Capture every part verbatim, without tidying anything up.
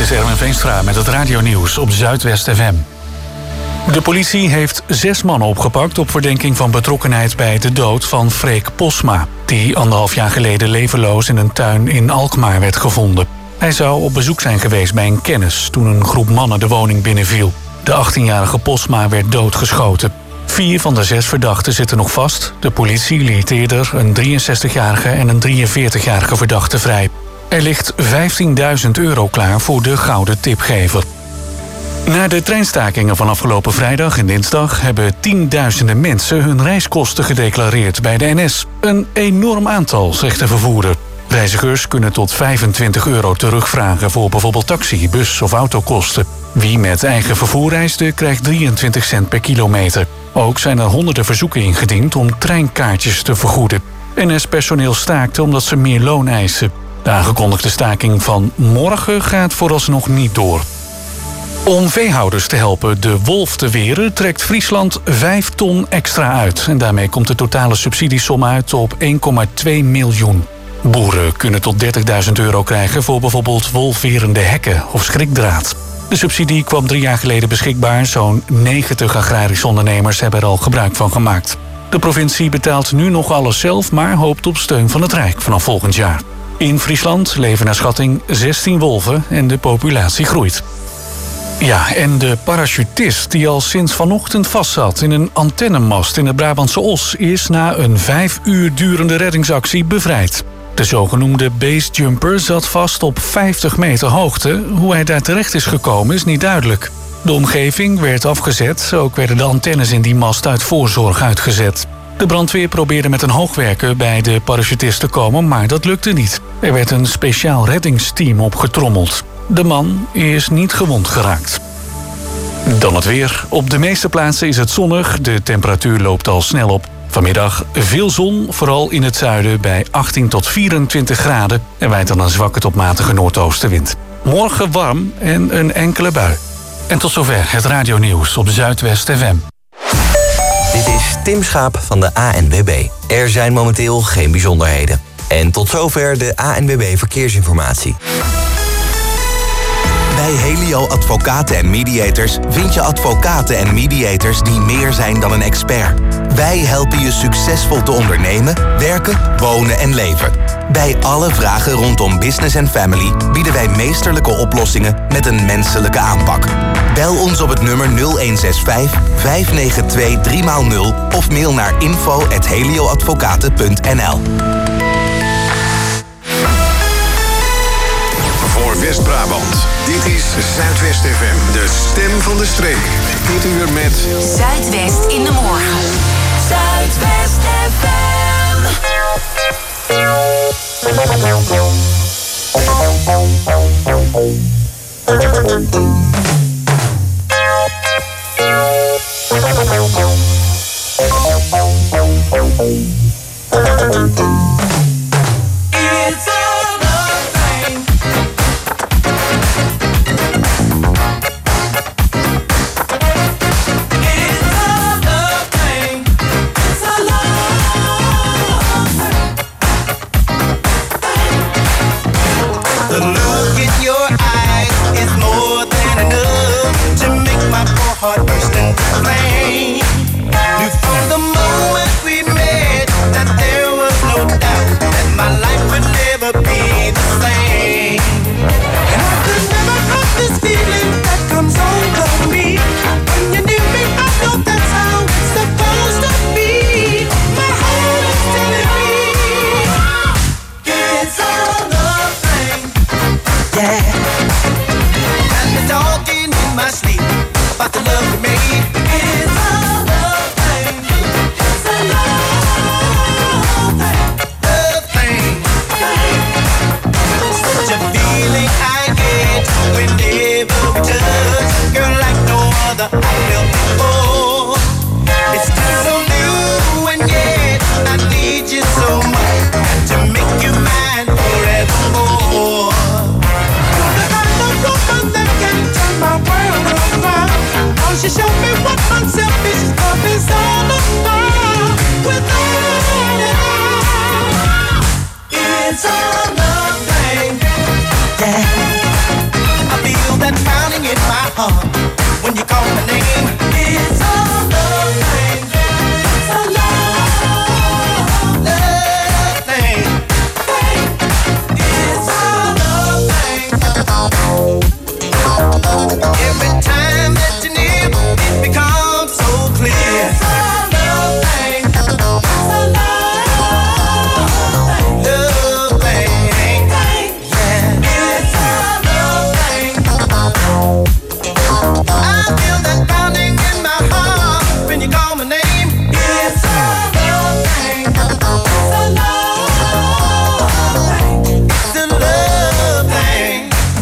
is Erwin Veenstra met het radionieuws op Zuidwest F M. De politie heeft zes mannen opgepakt op verdenking van betrokkenheid bij de dood van Freek Posma, die anderhalf jaar geleden levenloos in een tuin in Alkmaar werd gevonden. Hij zou op bezoek zijn geweest bij een kennis toen een groep mannen de woning binnenviel. De achttienjarige Posma werd doodgeschoten. Vier van de zes verdachten zitten nog vast. De politie liet eerder een drieënzestigjarige en een drieënveertigjarige verdachte vrij. Er ligt vijftienduizend euro klaar voor de gouden tipgever. Na de treinstakingen van afgelopen vrijdag en dinsdag hebben tienduizenden mensen hun reiskosten gedeclareerd bij de N S. Een enorm aantal, zegt de vervoerder. Reizigers kunnen tot vijfentwintig euro terugvragen voor bijvoorbeeld taxi, bus of autokosten. Wie met eigen vervoer reisde, krijgt drieëntwintig cent per kilometer. Ook zijn er honderden verzoeken ingediend om treinkaartjes te vergoeden. N S-personeel staakte omdat ze meer loon eisen. De aangekondigde staking van morgen gaat vooralsnog niet door. Om veehouders te helpen de wolf te weren, trekt Friesland vijf ton extra uit. En daarmee komt de totale subsidiesom uit op één komma twee miljoen. Boeren kunnen tot dertigduizend euro krijgen voor bijvoorbeeld wolfwerende hekken of schrikdraad. De subsidie kwam drie jaar geleden beschikbaar. Zo'n negentig agrarische ondernemers hebben er al gebruik van gemaakt. De provincie betaalt nu nog alles zelf, maar hoopt op steun van het Rijk vanaf volgend jaar. In Friesland leven naar schatting zestien wolven en de populatie groeit. Ja, en de parachutist die al sinds vanochtend vastzat in een antennemast in de Brabantse Os is na een vijf uur durende reddingsactie bevrijd. De zogenoemde basejumper zat vast op vijftig meter hoogte. Hoe hij daar terecht is gekomen is niet duidelijk. De omgeving werd afgezet. Ook werden de antennes in die mast uit voorzorg uitgezet. De brandweer probeerde met een hoogwerker bij de parachutist te komen, maar dat lukte niet. Er werd een speciaal reddingsteam opgetrommeld. De man is niet gewond geraakt. Dan het weer. Op de meeste plaatsen is het zonnig. De temperatuur loopt al snel op. Vanmiddag veel zon, vooral in het zuiden bij achttien tot vierentwintig graden. Er waait dan een zwakke tot matige noordoostenwind. Morgen warm en een enkele bui. En tot zover het radionieuws op Zuidwest F M. Dit is Tim Schaap van de A N W B. Er zijn momenteel geen bijzonderheden. En tot zover de A N W B Verkeersinformatie. Bij Helio Advocaten en Mediators vind je advocaten en mediators die meer zijn dan een expert. Wij helpen je succesvol te ondernemen, werken, wonen en leven. Bij alle vragen rondom business en family bieden wij meesterlijke oplossingen met een menselijke aanpak. Bel ons op het nummer nul een zes vijf, vijf negen twee, drie nul of mail naar info at helioadvocaten punt n l. Voor West-Brabant. Dit is Zuidwest F M, de stem van de streek. Dit uur met Zuidwest in de morgen. Zuidwest F M. It's heart burst into flame. Knew from the moment we met that there was no doubt that my life would never be the same. And I could never have this feeling that comes over me. When you're near me, I know that's how it's supposed to be. My heart is telling me it's all the same. Yeah. And the talking in my sleep about the love we made. It's all love thing. It's a love thing. Love thing. Such a feeling I get whenever we touch. Girl, like no other I felt before. It's still so new and yet I need you so much to make you mine forevermore. You're the heart when you call my name. It's a love thing. It's a love, love thing. It's a love thing. Every time that you're near, it becomes so clear. It's a love thing. It's a love thing. Love thing. Yeah. It's a love thing. I feel that pounding in my heart when you call my name. It's a love thing. It's a love thing. It's a love thing.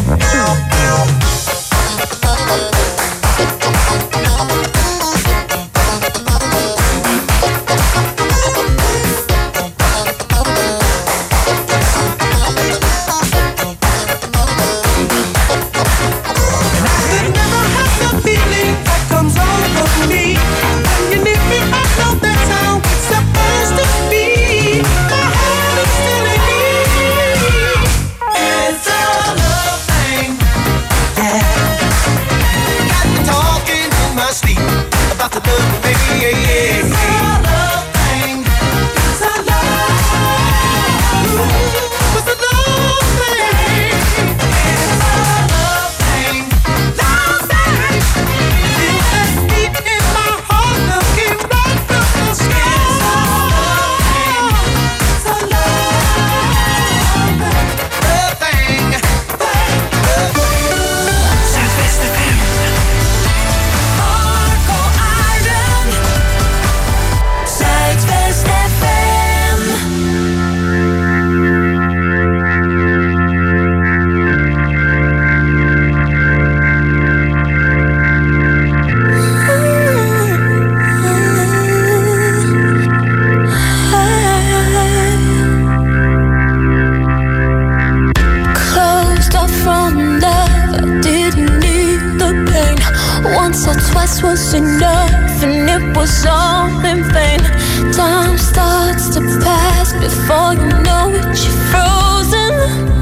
Once or twice was enough, and it was all in vain. Time starts to pass before you know it, you're frozen.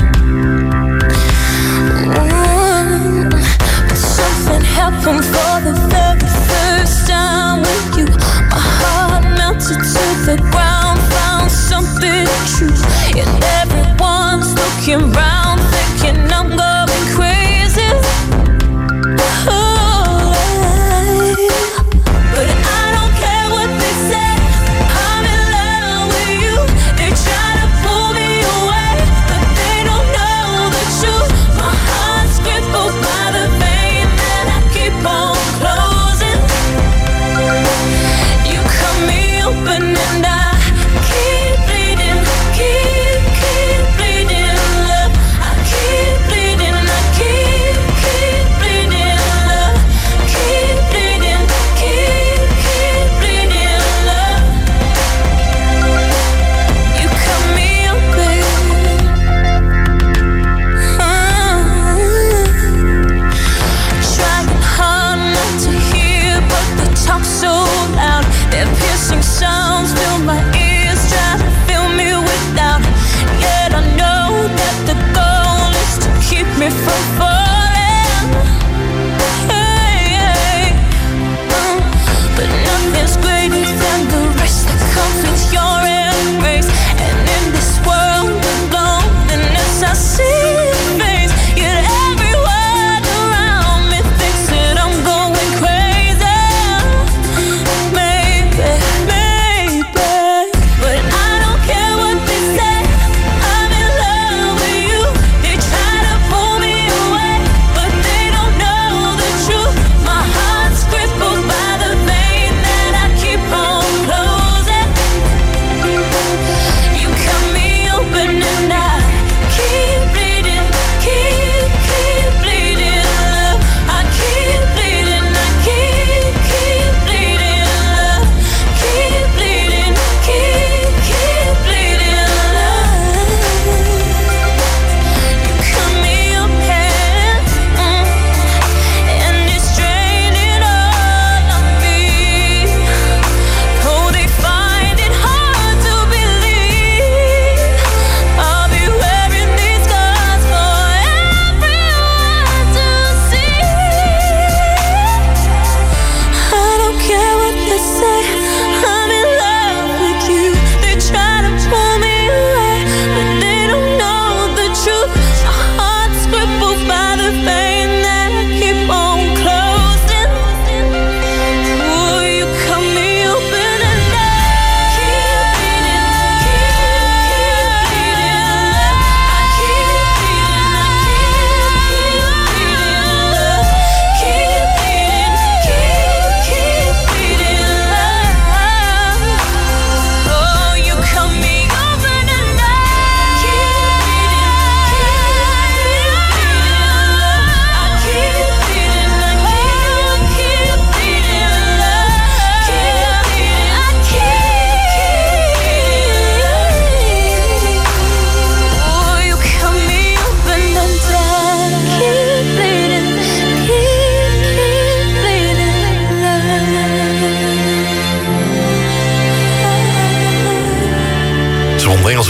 Mm. But something happened for the very first time with you. My heart melted to the ground, found something true. And everyone's looking round, thinking I'm going crazy. Oh. They try to pull me away, but they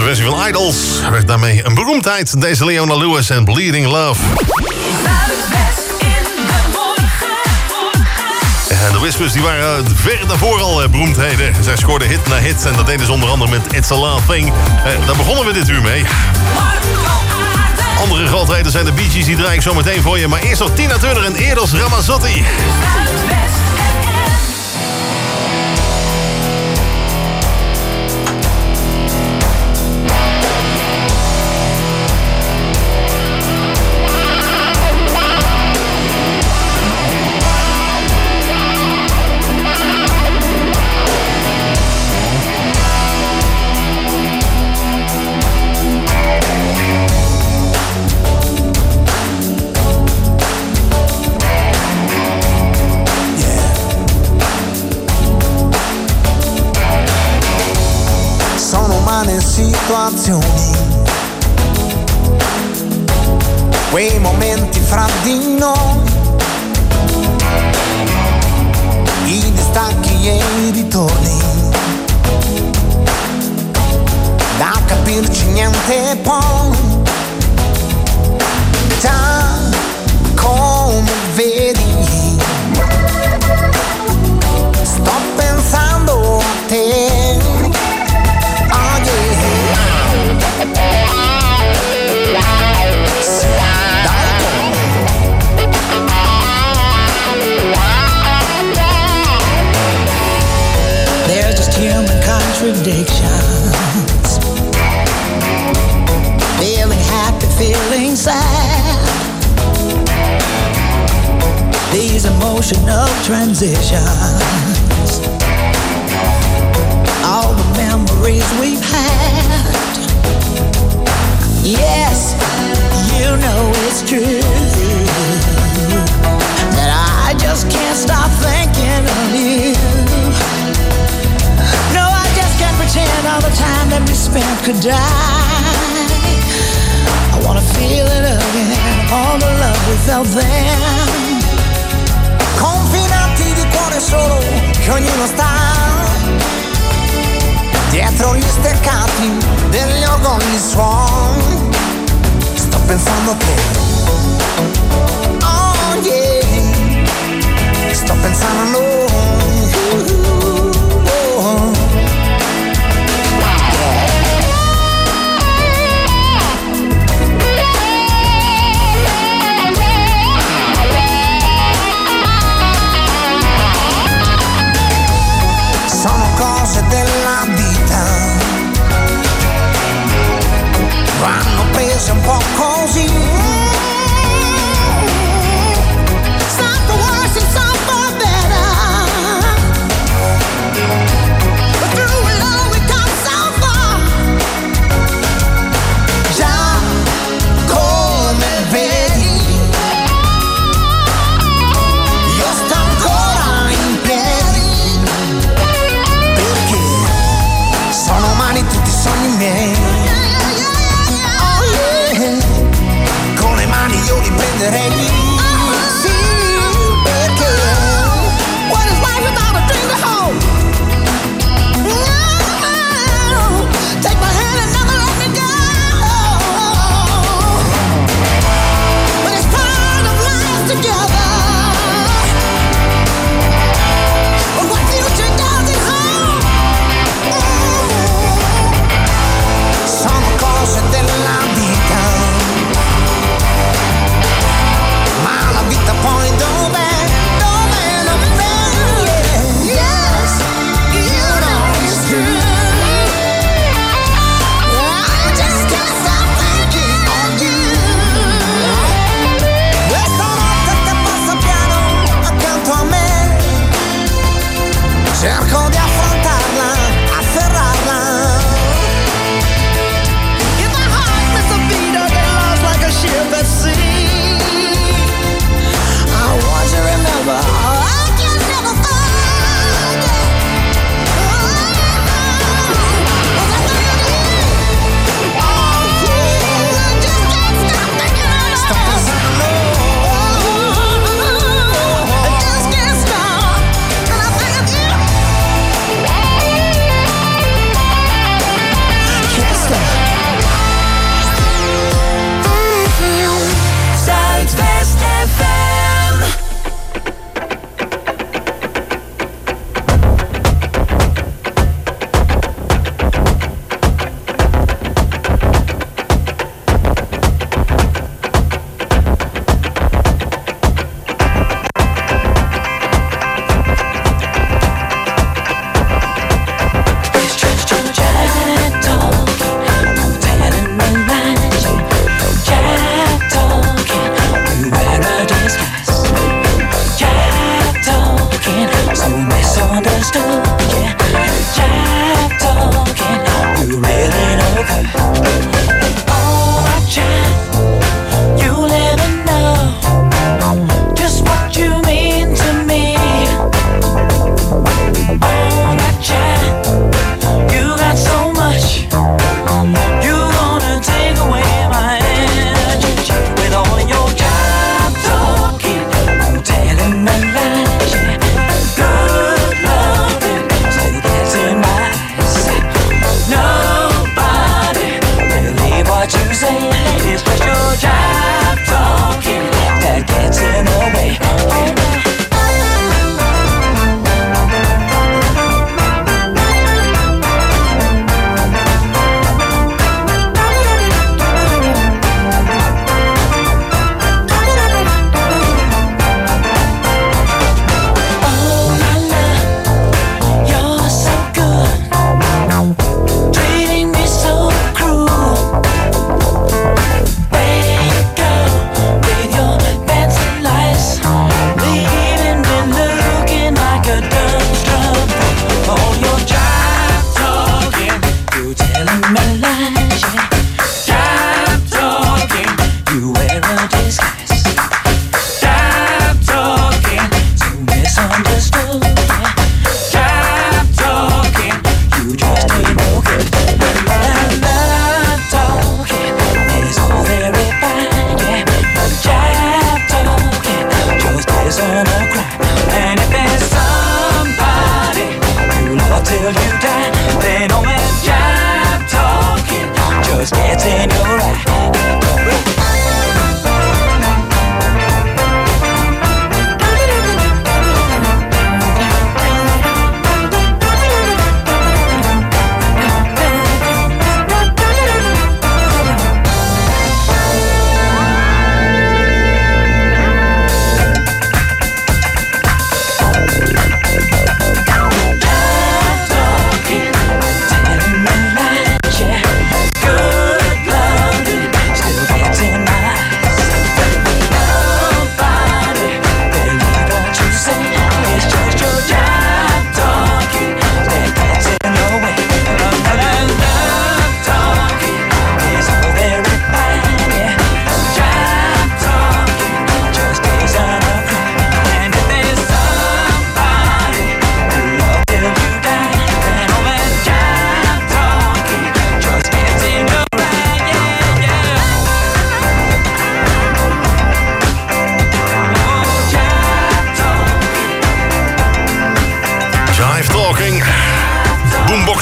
versie van Idols werd daarmee een beroemdheid. Deze Leona Lewis en Bleeding Love. Zuidwest in de morgen. En de Whispers die waren ver daarvoor al uh, beroemdheden. Zij scoorden hit na hit en dat deden ze onder andere met It's a Love Thing. Uh, daar begonnen we dit uur mee. Andere grootheden zijn de Bee Gees, die draai ik zo meteen voor je. Maar eerst nog Tina Turner en Eros Ramazzotti. Situazioni, quei momenti fra di noi, i distacchi e i ritorni, da capirci niente poi, già come vedi, sto pensando a te. There's just human contradictions. Feeling happy, feeling sad. These emotional transitions. All the memories we've had. Yes, you know it's true that I just can't stop thinking of you. No, I just can't pretend all the time that we spent could die. I wanna feel it again, all the love we felt then. Confinati di cuore solo, che ognuno sta dietro gli steccati degli orgogli suoni. Sto pensando a te. Oh yeah. Sto pensando a noi. Oh. Sono cose della vita, vanno prese un po' così. Some for worse and some for better, but through it all we come so far. Già come vedi, io sto ancora in piedi, perché sono umani tutti i sogni miei.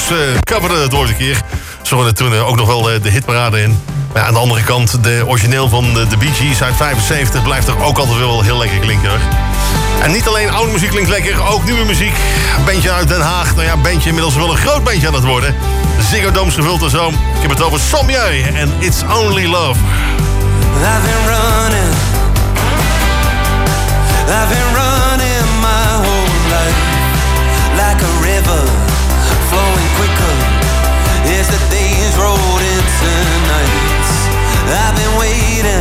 Stones uh, coverden het ooit een keer. Ze hadden toen uh, ook nog wel uh, de hitparade in. Maar ja, aan de andere kant, de origineel van de, de Bee Gees uit vijfenzeventig... blijft toch ook altijd wel heel lekker klinken, hoor. En niet alleen oude muziek klinkt lekker, ook nieuwe muziek. Een bandje uit Den Haag. Nou ja, een bandje inmiddels wel een groot bandje aan het worden. Ziggo Dome gevuld en zo. Ik heb het over Sommieu en It's Only Love. I've been running, I've been running my whole life, like a river, flowing quicker, as the days rolled into nights. I've been waiting,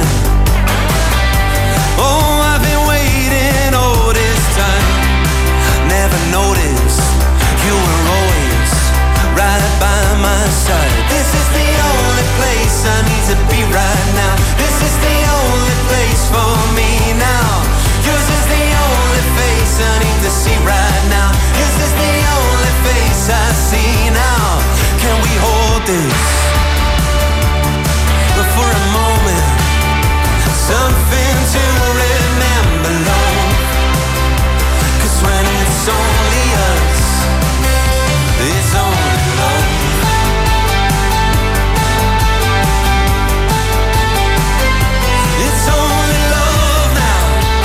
oh I've been waiting all this time. Never noticed, you were always right by my side. This is the only place I need to be right now. This is the only place for me now. Yours is the only face I need to see right now. This is the only face I see now. Can we hold this for a moment? Something to remember, love. 'Cause when it's only us, it's only love. It's only love now.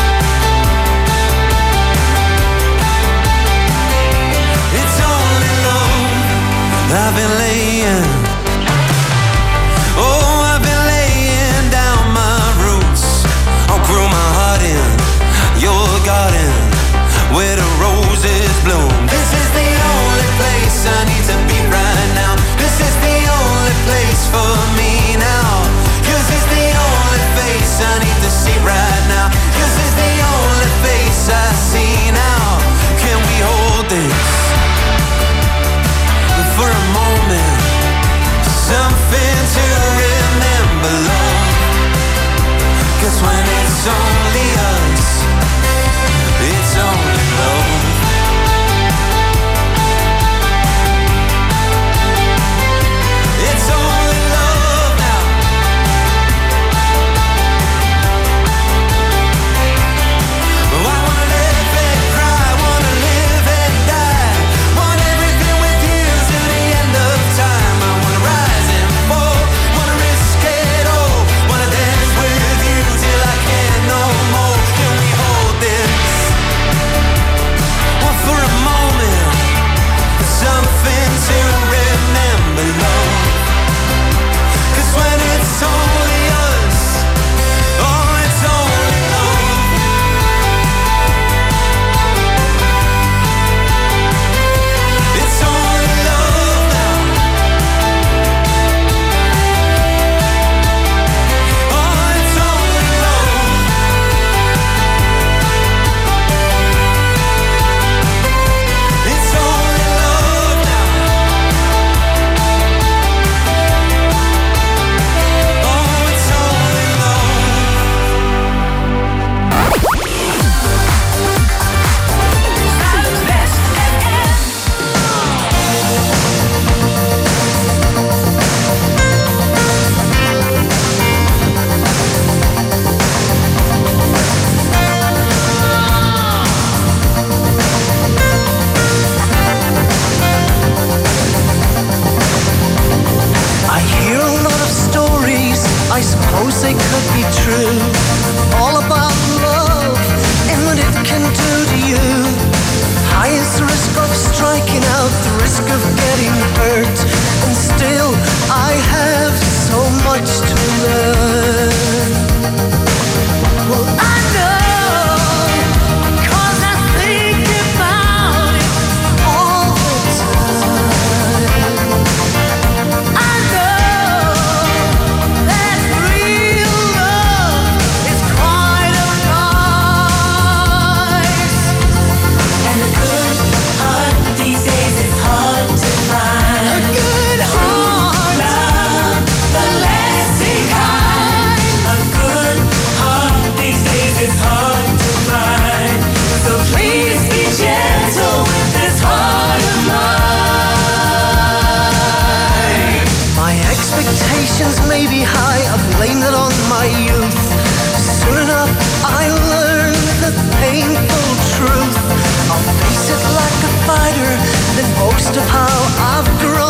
It's only love. I've been laying, oh I've been laying down my roots. I'll grow my heart in your garden where the roses bloom. This is the only place I need to be right now. This is the only place for me now. Yours is the only face I need to see right now. Yours is the only face I see now. Can we hold this for a moment? Something to remember, love. 'Cause when it's only us, it's only love. It's only love now. Oh, I wanna live and cry, wanna live and die, want everything with you till the end of time. I wanna rise and fall, wanna risk it all, wanna dance with you till I can't no more. Can we hold this? Well, for a moment, something to remember, love. 'Cause when it's only us, oh, it's only love. It's only love now. Oh, it's only love. It's only love now. Oh, it's only love. Zuidwest F M. I hear a lot of stories, I suppose they could be true, all about love and what it can do to you. Highest risk of striking out, the risk of getting hurt, and still I have so much to learn. Well, I know, 'cause I think about it all the time. I know that real love is quite a price. And a good heart these days is hard to find. A good heart, Love, the lasting kind. A good heart these days is hard to find. So please be gentle with this heart of mine. my expectations may be high, I blame that on my youth. Soon enough I learned the painful truth. I'll face it like a fighter, then boast of how I've grown.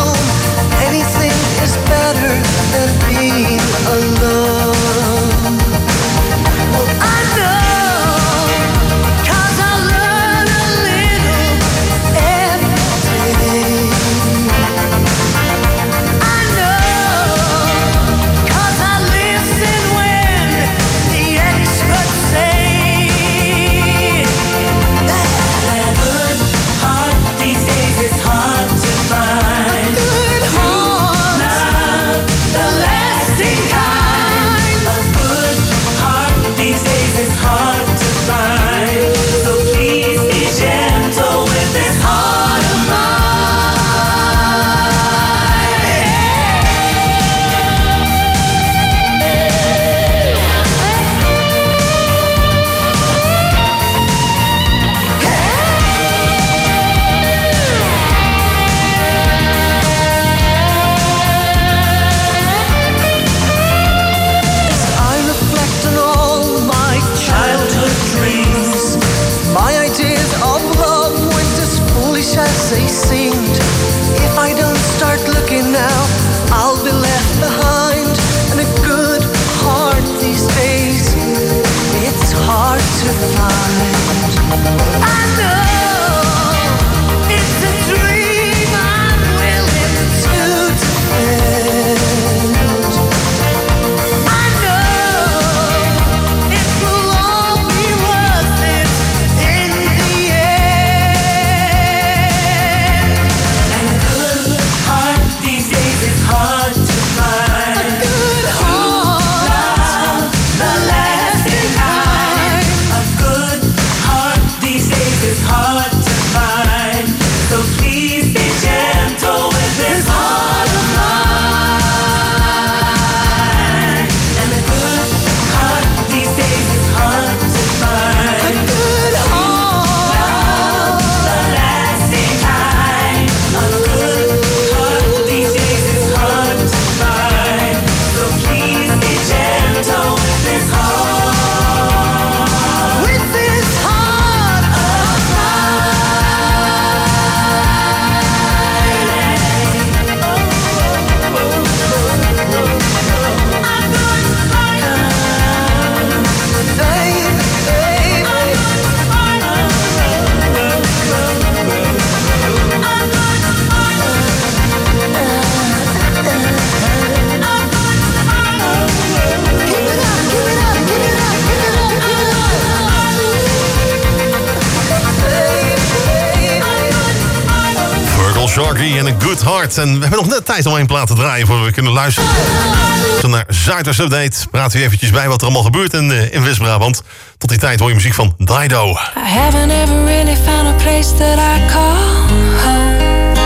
Sharky en een Good Heart. En we hebben nog net tijd om één plaat te draaien voor we kunnen luisteren. Zo naar Zuiders Update. Praten we eventjes bij wat er allemaal gebeurt in, uh, in West-Brabant. Tot die tijd hoor je muziek van Dido. I haven't ever really found a place that I call home.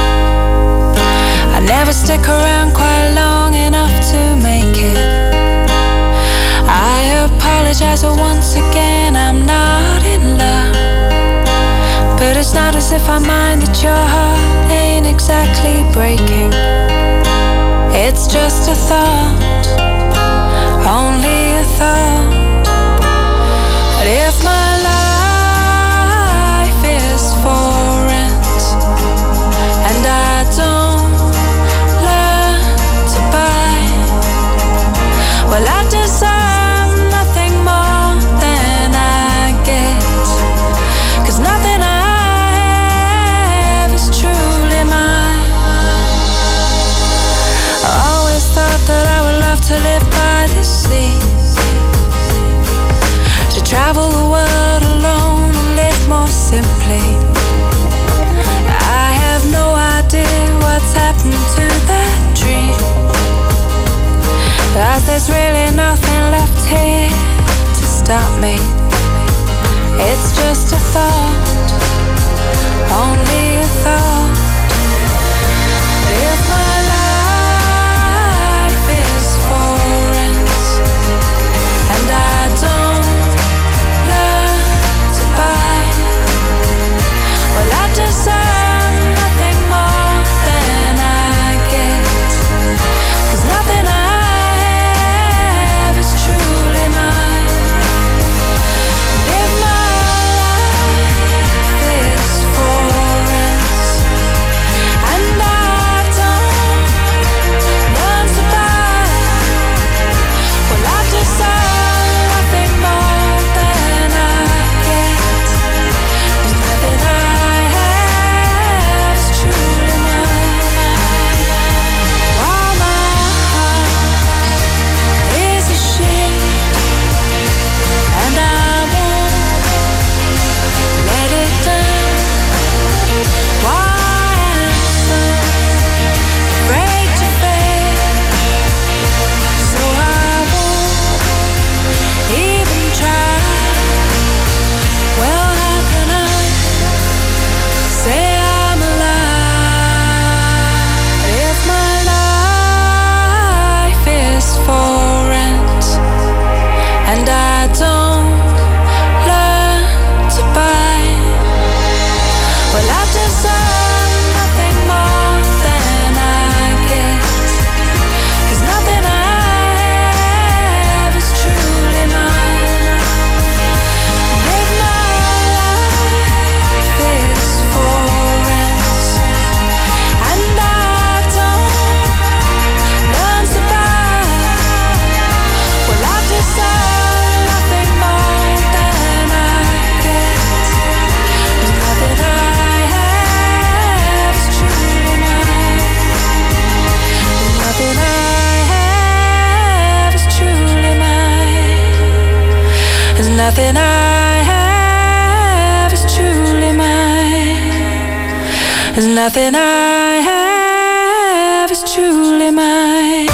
I never stick around quite long enough to make it. I apologize for once again, I'm not in love. But it's not as if I mind that your heart ain't exactly breaking. It's just a thought, only a thought. But if my life is for rent and I don't learn to buy, well, I deserve nothing more than I get. 'Cause nothing I that I would love to live by the sea, to travel the world alone and live more simply. I have no idea what's happened to that dream, 'cause there's really nothing left here to stop me. It's just a thought, only a thought. If my and I don't learn to buy, well, I deserve nothing more than I get. 'Cause nothing I have is truly mine. If my life is for rent and I don't There's nothing I have is truly mine. There's nothing I have is truly mine.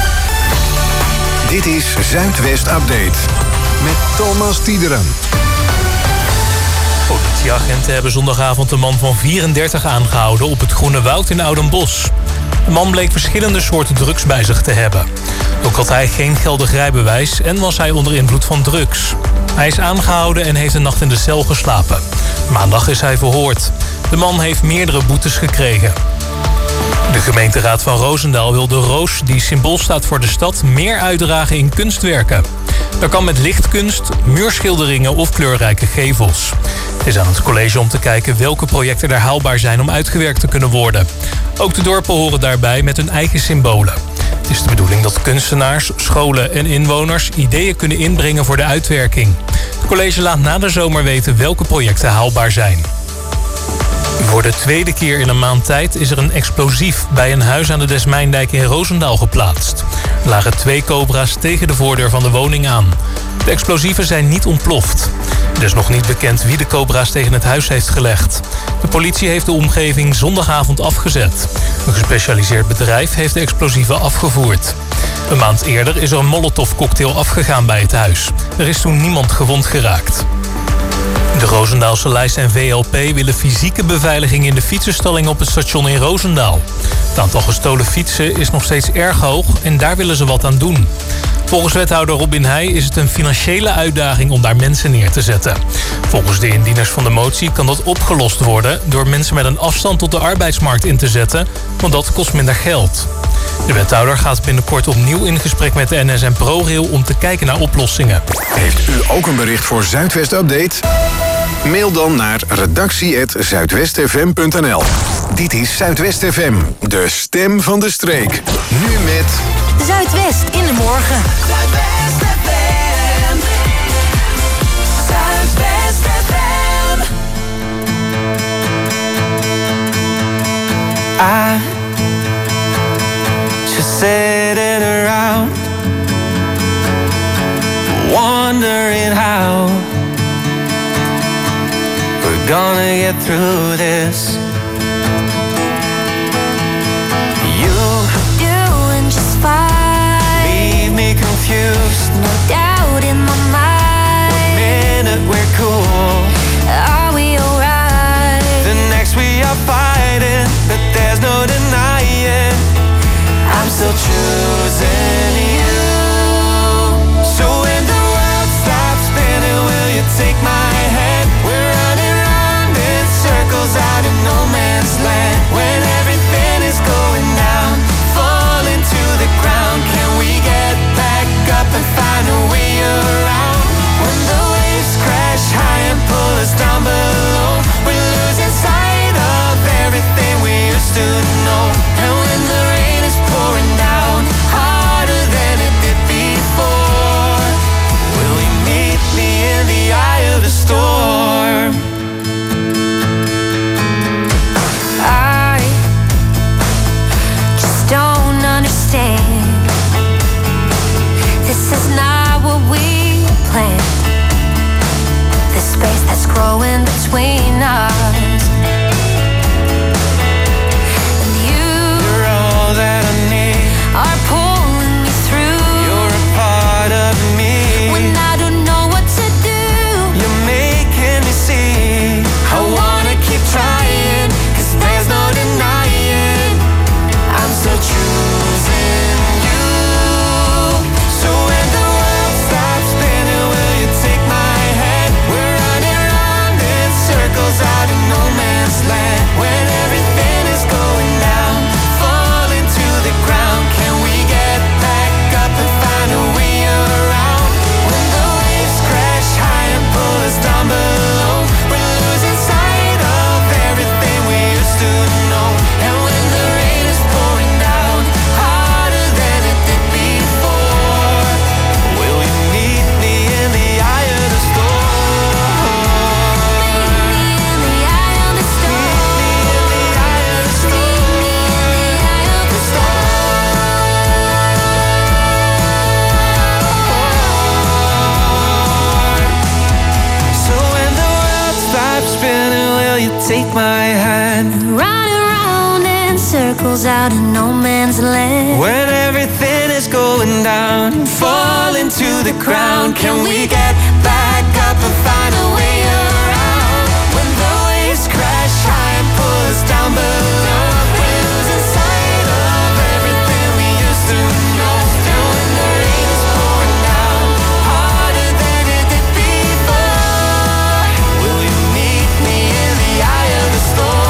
Dit is Zuidwest Update met Thomas Tiederen. Politieagenten hebben zondagavond een man van vierendertig aangehouden op het Groene Woud in Oudenbosch. De man bleek verschillende soorten drugs bij zich te hebben. Ook had hij geen geldig rijbewijs en was hij onder invloed van drugs. Hij is aangehouden en heeft een nacht in de cel geslapen. Maandag is hij verhoord. De man heeft meerdere boetes gekregen. De gemeenteraad van Roosendaal wil de roos, die symbool staat voor de stad, meer uitdragen in kunstwerken. Dat kan met lichtkunst, muurschilderingen of kleurrijke gevels. Het is aan het college om te kijken welke projecten er haalbaar zijn om uitgewerkt te kunnen worden. Ook de dorpen horen daarbij met hun eigen symbolen. Het is de bedoeling dat kunstenaars, scholen en inwoners ideeën kunnen inbrengen voor de uitwerking. Het college laat na de zomer weten welke projecten haalbaar zijn. Voor de tweede keer in een maand tijd is er een explosief bij een huis aan de Desmijndijk in Roosendaal geplaatst. Er lagen twee cobra's tegen de voordeur van de woning aan. De explosieven zijn niet ontploft. Het is nog niet bekend wie de cobra's tegen het huis heeft gelegd. De politie heeft de omgeving zondagavond afgezet. Een gespecialiseerd bedrijf heeft de explosieven afgevoerd. Een maand eerder is er een molotovcocktail afgegaan bij het huis. Er is toen niemand gewond geraakt. De Roosendaalse Lijst en V L P willen fysieke beveiliging in de fietsenstalling op het station in Roosendaal. Het aantal gestolen fietsen is nog steeds erg hoog en daar willen ze wat aan doen. Volgens wethouder Robin Heij is het een financiële uitdaging om daar mensen neer te zetten. Volgens de indieners van de motie kan dat opgelost worden door mensen met een afstand tot de arbeidsmarkt in te zetten, want dat kost minder geld. De wethouder gaat binnenkort opnieuw in gesprek met de N S en ProRail om te kijken naar oplossingen. Heeft u ook een bericht voor Zuidwest Update? Mail dan naar redactie apenstaartje zuidwestfm punt n l. Dit is Zuidwest F M, de stem van de streek. Nu met Zuidwest in de morgen. Zuidwest F M. Zuidwest F M. I just sitting around, wondering how we're gonna get through this. You Doing just fine. leave me confused. No doubt in my mind. One minute we're cool, Are we alright? the next we are fighting, but there's no denying I'm still choosing you. So when the world stops spinning, will you take my hand? We're running round in circles out in no man's land. When everything is going down, falling to the ground, can we get back up and find a way around? When the waves crash high and pull us down below, we're losing sight of everything we used to know. And when the rain is pouring down, harder than it did before, will you meet me in the eye of the storm? I just don't understand. This is not what we planned. The space that's growing between us. And you You're all that I need. are pulling me through. You're a part of me. When I don't know what to do. You're making me see. I wanna keep trying, 'cause there's no denying I'm still choosing you. So when the world stops spinning, will you take my hand? We're running round in circles out take my hand? Running around in circles out in no man's land. When everything is going down and falling to the ground, can we get back up and find a way around? When the waves crash high and pull us down below, we're losing sight of everything we used to know. And when the rain is pouring down harder than it did before, will you meet me in the eye of the storm?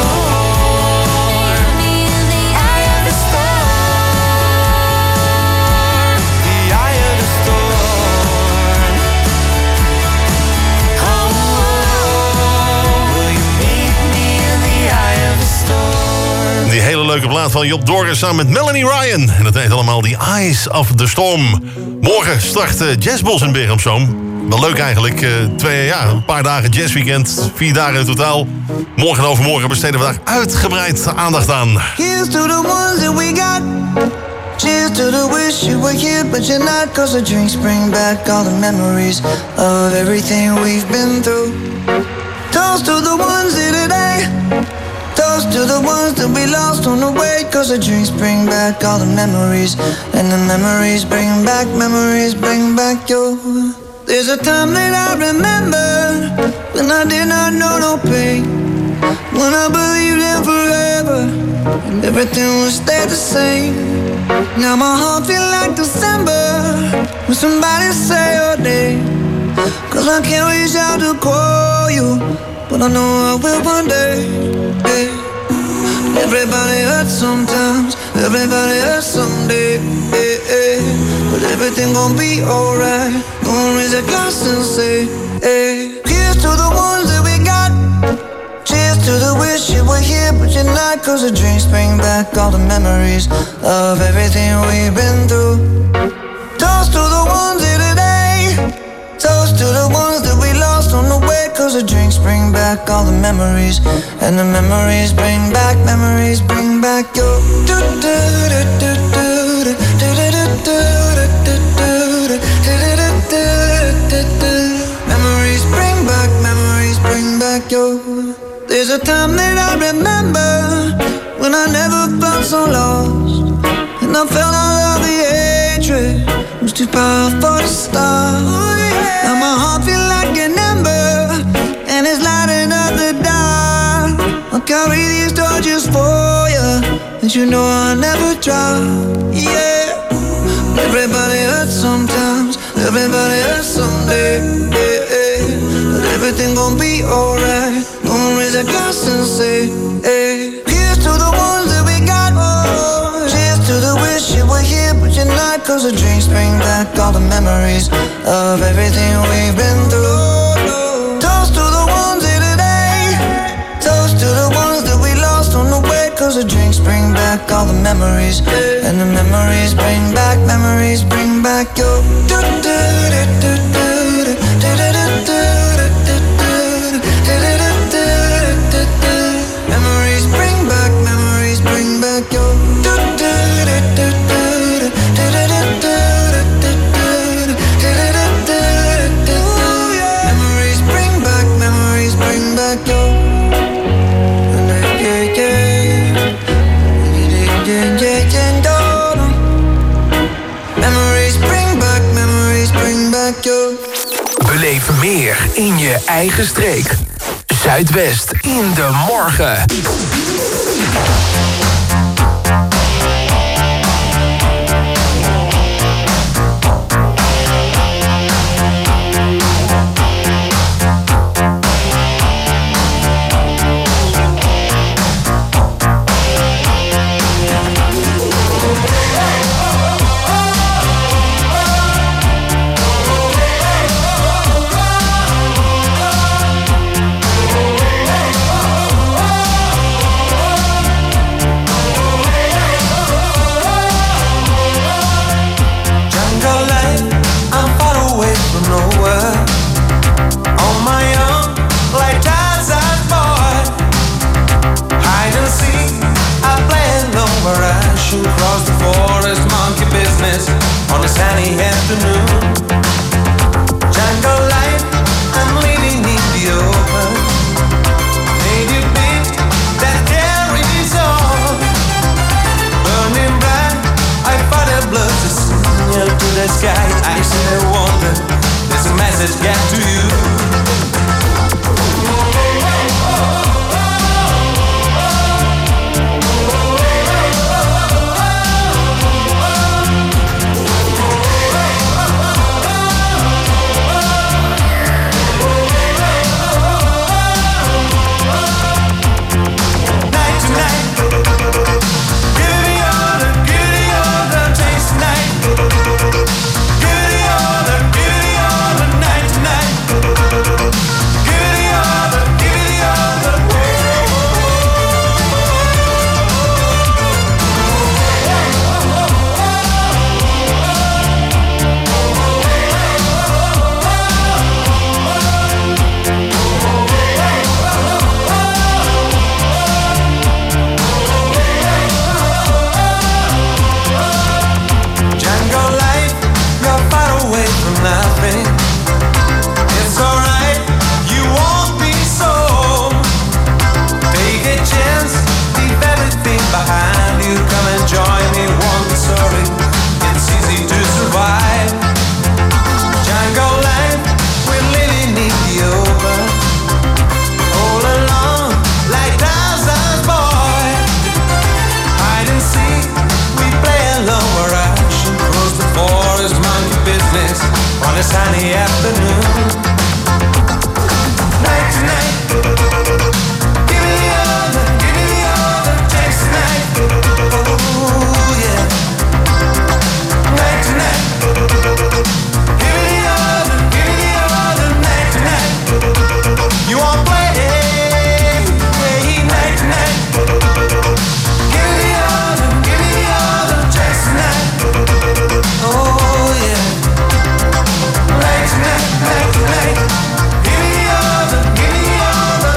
Die hele leuke plaat van Job Doris samen met Melanie Ryan. En dat heet allemaal The Eyes of the Storm. Morgen start uh, Jazzbos in Bergen op Zoom. Wel leuk eigenlijk. Uh, twee, ja, een paar dagen jazzweekend. Vier dagen in totaal. Morgen en overmorgen besteden we daar uitgebreid aandacht aan. Here's to the ones that we got. Cheers to the wish you were here, but you're not. Cause the drinks bring back all the memories of everything we've been through. Toast to the ones here today. Toast to the ones that we lost on the way. Cause the drinks bring back all the memories. And the memories bring back, memories bring back your. There's a time that I remember when I did not know no pain. When I believed in forever and everything would stay the same. Now my heart feel like December when somebody say your name. Cause I can't reach out to call you, but I know I will one day. Hey. Everybody hurts sometimes, everybody hurts someday. Hey, hey. But everything gon' be alright. Gonna raise a glass and say, hey. Here's to the ones that we got. Cheers to the wish you were here, but you're not. Cause the drinks bring back all the memories of everything we've been through. Toast to the ones here today. Toast to the ones that we lost on the way. Cause the drinks bring back all the memories. And the memories bring back, memories bring back your. Memories bring back, memories bring back your. There's a time that I remember when I never felt so lost. And I felt all of the hatred was too powerful to stop. Now my heart feel like an ember and it's lighting up the dark. I'll carry these torches for you, and you know I'll never drop. Yeah. Everybody hurts sometimes, everybody hurts someday. Yeah, yeah. But everything gon' be alright. Gonna raise a glass and say, hey. Here's to the ones that we got. Oh, cheers to the wish you were here, but you're not. Cause the drinks bring back all the memories of everything we've been through. Toast to the ones here today. Toast to the ones that we lost on the way. Cause the drinks bring back all the memories. And the memories bring back, memories bring back your. Memories bring back, memories bring back your. Memories bring back, memories bring back your. Memories bring back, memories bring back your. Beleef meer in je eigen streek. Zuidwest in de morgen. just get to you. Sunny afternoon, night to night. Give me the other, give me the other chance tonight. Oh yeah, night to night. Give me the other, give me the other night to night. You won't play, play night to night. Give me the other, give me the other chance tonight. Oh yeah. Night, night, night, night. Give me the other, give me the other.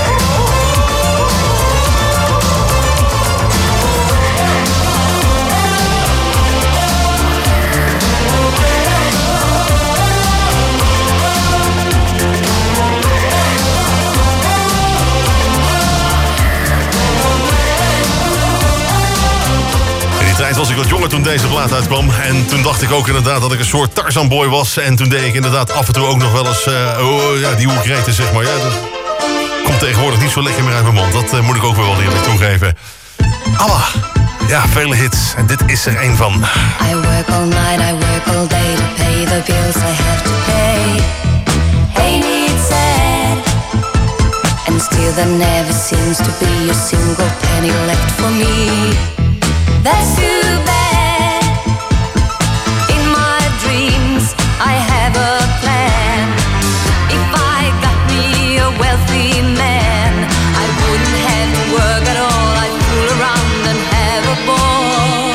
In die tijd was ik wat jonger toen deze plaat uitkwam. En toen dacht ik ook inderdaad dat ik een soort Tarzanboy was. En toen deed ik inderdaad af en toe ook nog wel eens... Uh, oh, ja, die hoekreten, zeg maar. Ja, dat komt tegenwoordig niet zo lekker meer uit mijn mond. Dat uh, moet ik ook wel eerlijk toegeven. ABBA. Ja, vele hits. En dit is er één van. I work all night, I work all day to pay the bills I have to pay. Ain't it sad? And still there never seems to be a single penny left for me. That's too bad. In my dreams, I have a plan. If I got me a wealthy man, I wouldn't have to work at all. I'd fool around and have a ball.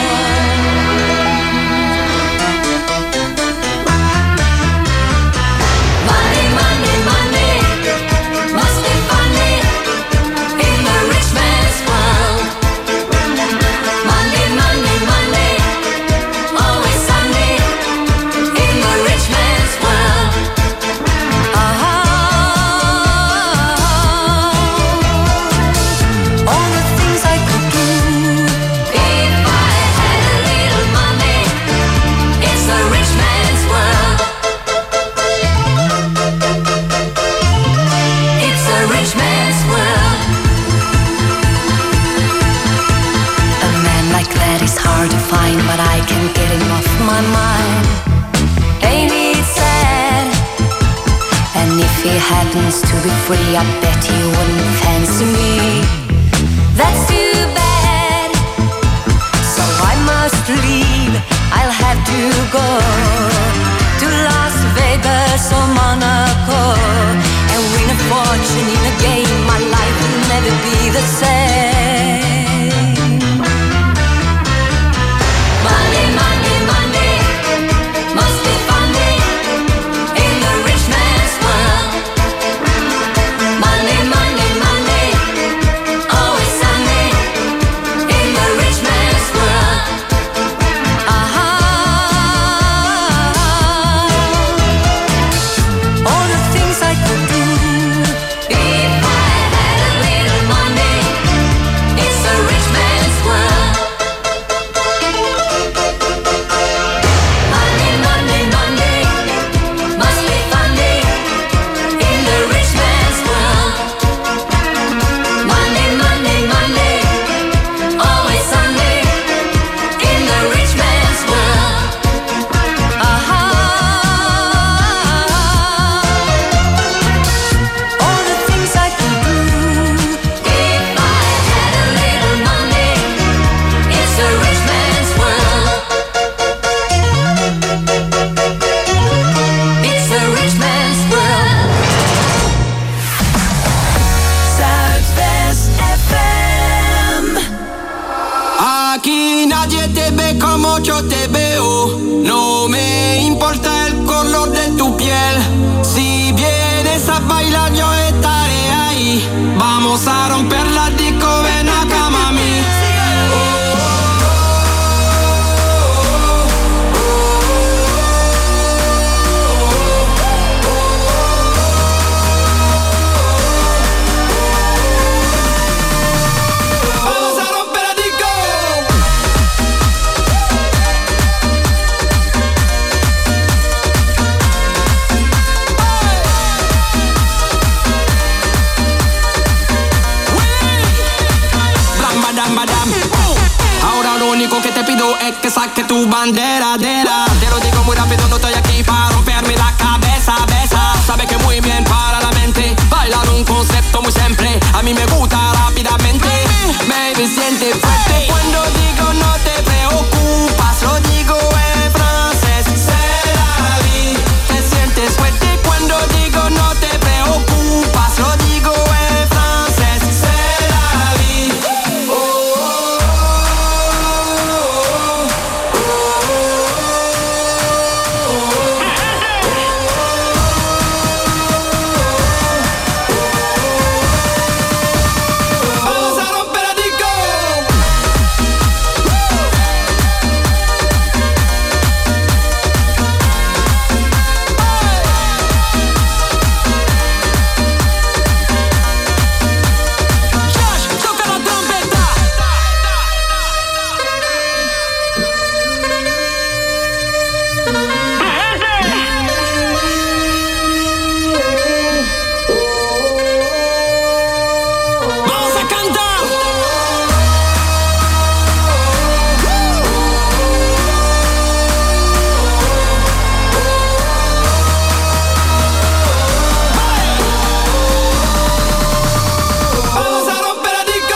Money, money, money, must be funny in the rich man's world. Money, money, money, always sunny in the rich man's world. Uh-huh. All the things I could do if I had a little money. It's the rich man's world. It's the rich man's world. A man like that is hard to find, but I can't get him off my mind. Ain't it sad? And if he happens to be free, I bet he wouldn't fancy me. That's too bad. So I must leave. I'll have to go to Las Vegas or Monaco and win a fortune in a game. My life will never be the same. Money, money, money, must be funny in the rich man's world. Money, money, money, always sunny in the rich man's world. Uh-huh. sé que saque tu bandera, dera. Te lo digo muy rápido, no estoy aquí para romperme la cabeza, besa. Sabe que muy bien para la mente bailar un concepto muy simple. A mí me gusta rápidamente. Baby, siente fuerte cuando digo no te preocupas. Lo digo en francés, c'est la vie. Te sientes fuerte cuando digo no te preocupas. Lo digo en francés, c'est la vie. Oh, oh, vamos a romper la disco. Josh, toca la trompeta. Vamos a cantar. Vamos a romper la disco.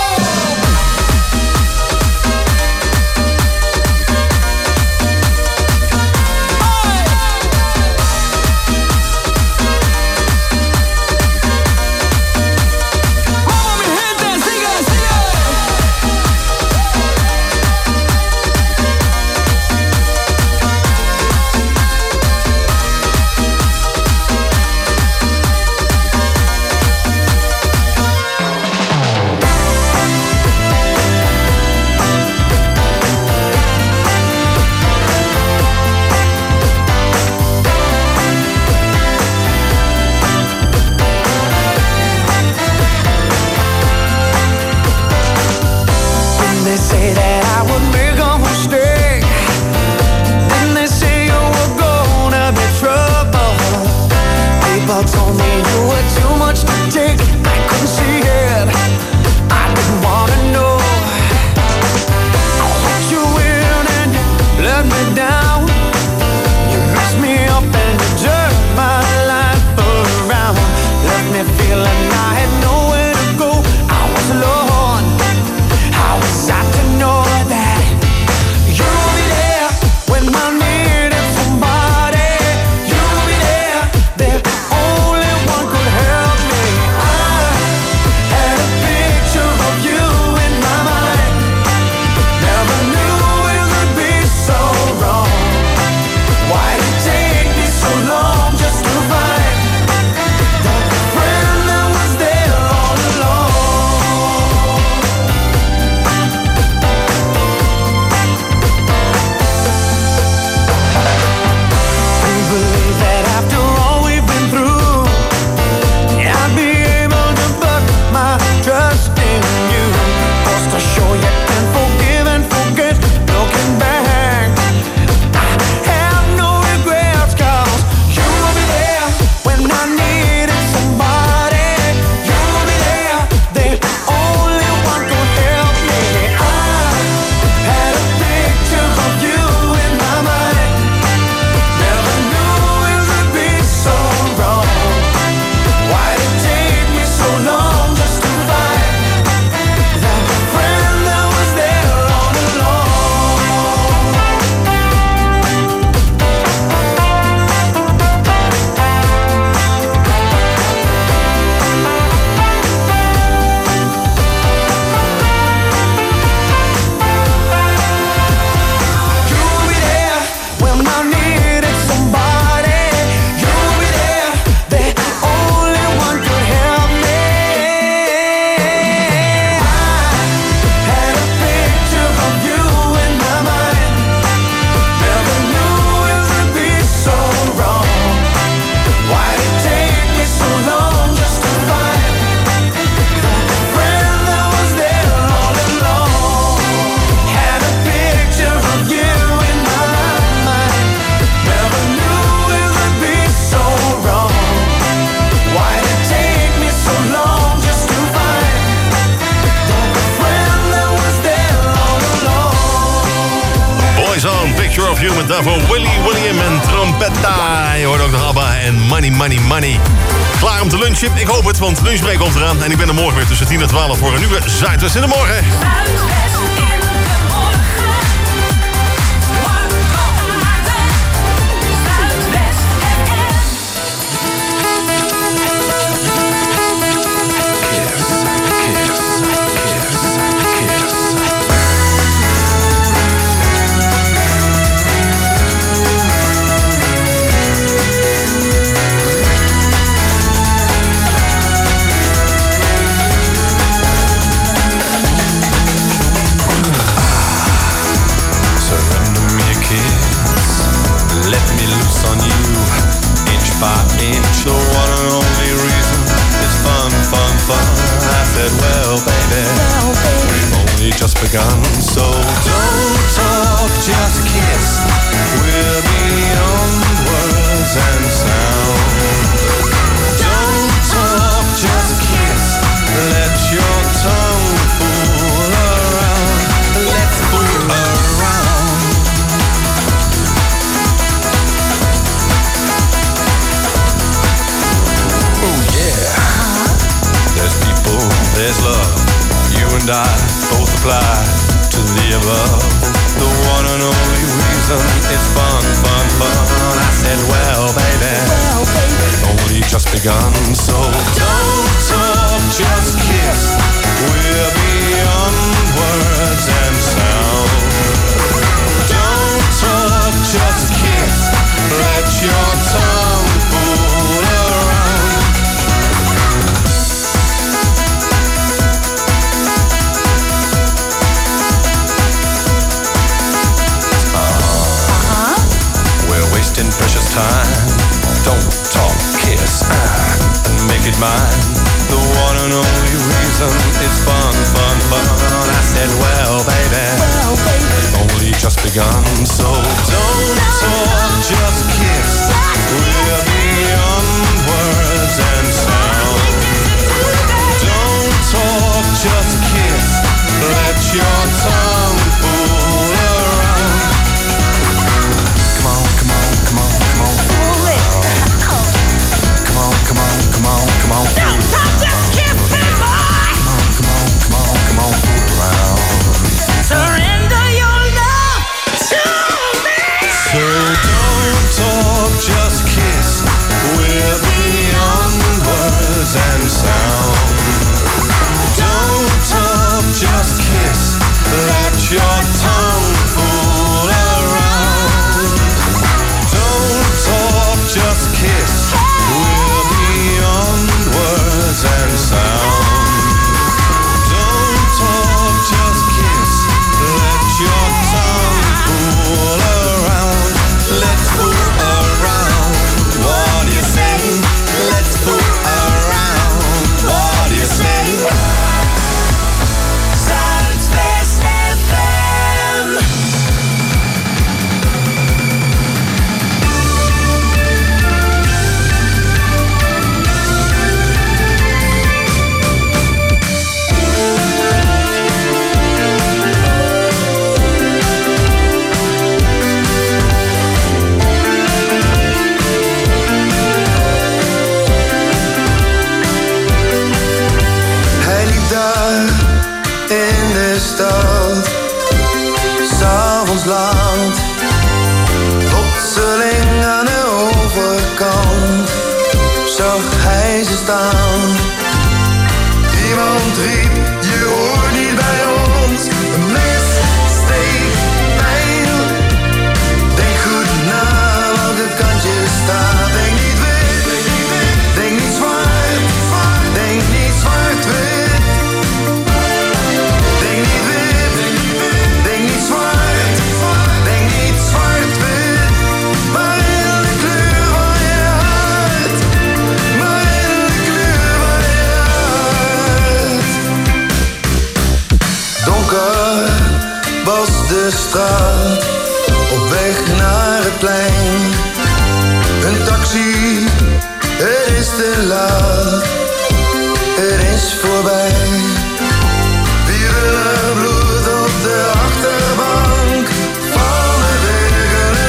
Vamos mi gente, sigue, sigue. When they say that I would make a mistake, then they say you were gonna be trouble. People told me you were too much to take. I couldn't see it. I didn't wanna know. I let you in and you let me down. You messed me up and you turned my life around. Left me feeling I had nowhere to go. I was alone. How was I to know that you'll be there when I needed somebody? You'll be there, that only one could help View met daarvoor Willy William en Trompetta. Je hoort ook nog ABBA en Money, Money, Money. Klaar om te lunchen? Ik hoop het, want lunchbreak komt eraan. En ik ben er morgen weer tussen tien en twaalf voor een nieuwe Zuidwest in de Morgen. The one and only reason it's fun, fun, fun. I said, well, baby, well, baby, we've only just begun. So don't talk, just kiss. We're beyond words and sound. Don't talk, just kiss. Let your tongue fool around. Let's fool around. There's love, you and I both apply to the above. The one and only reason it's fun, fun, fun. I said, well, baby, well, baby, we've only just begun. So don't talk, just kiss. We're beyond words and sound. Don't talk, just kiss. Let your tongue fool around. Wasting precious time. Don't talk, kiss, ah, and make it mine. The one and only reason it's fun, fun, fun. I said, well, baby, well, baby, we've only just begun. So don't talk, just kiss. We're beyond words and sound. Don't talk, just kiss. Let your tongue fool around. Come on, come on, come on, come on, fool around. Come on, come on, come on, come on, fool around. Don't just kiss me, boy. Come on, come on, come on, come on, fool around. Surrender your love to me. So don't talk, just kiss. We're beyond words and sound. Don't talk, just kiss. Let your tongue fool around. Don't talk, just kiss. We're beyond words and sound. Don't talk, just kiss. Let your tongue fool around. Let's fool around. What do you say? Let's fool around. What do you say? Zuidwest F M. Hij liep daar in de stad, 's'avonds laat, plotseling aan de overkant zag hij ze staan. Iemand riep, je hoort niet bij ons, een mes steekt pijn. Denk goed na welke kant je staat, denk niet wit, denk niet zwart, denk niet zwart-wit. Denk niet wit, denk niet zwart, denk niet zwart-wit. Maar in de kleur van je hart, maar in de kleur van je hart. Donker was de straat, op weg naar het plein. Een taxi, het is te laat, het is voorbij. Bloed op de achterbank van het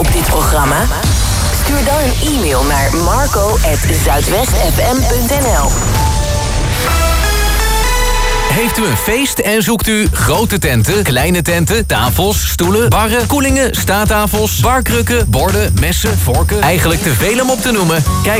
op dit programma? Stuur dan een e-mail naar marco at zuidwestfm punt n l. Heeft u een feest en zoekt u grote tenten, kleine tenten, tafels, stoelen, barren, koelingen, staattafels, barkrukken, borden, messen, vorken? Eigenlijk te veel om op te noemen? Kijk